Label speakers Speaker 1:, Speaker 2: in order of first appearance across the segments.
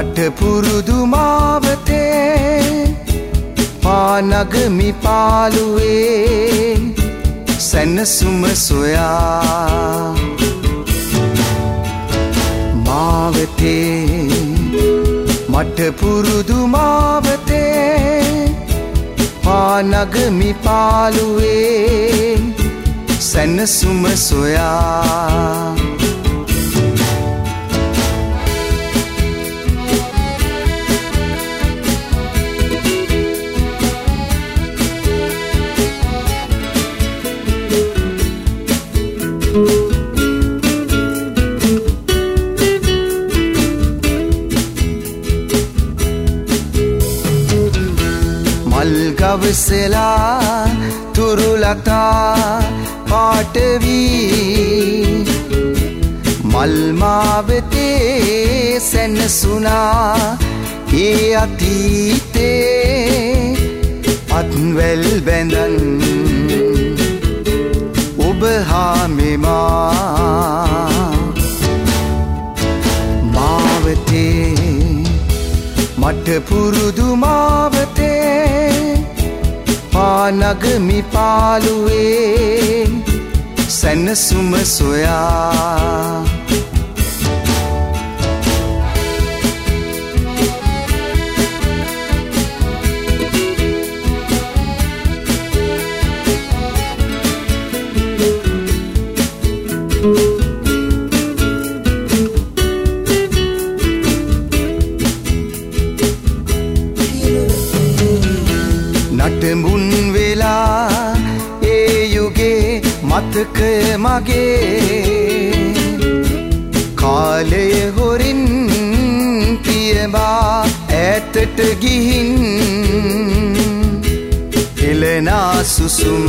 Speaker 1: මට පුරුදු මාවතේ පානගමි පාළුවේ සැනසුම සොයා මාවතේ මට පුරුදු මාවතේ පානගමි පාළුවේ සැනසුම සොයා මල්ගවසලා තුරුලතා පාටවී මල්මාවතේ සැනසුනා ඒ අතීතේ අත්වැල් බැඳන් ඔබ හා මෙමා මාවතේ මට පුරුදු මාවතේ පානගමි පාළුවේ සැනසුම සොයා නටඹුන් වෙලා ඒ යුගේ මතකය මගේ කාලය හොරින් පියවා ඈතට ගිහින් එළනා සුසුම්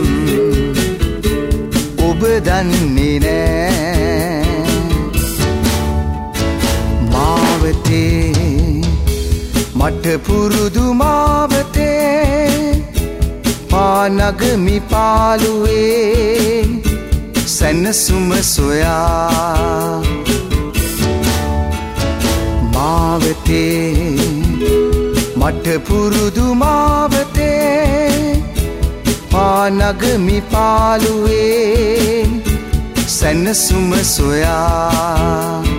Speaker 1: ඔබ දන්නේ නෑ මාවතේ මට පුරුදු මාවතේ පානගමි පාළුවේ සැනසුම සොයා මාවතේ මට පුරුදු මාවතේ පානගමි පාළුවේ සැනසුම සොයා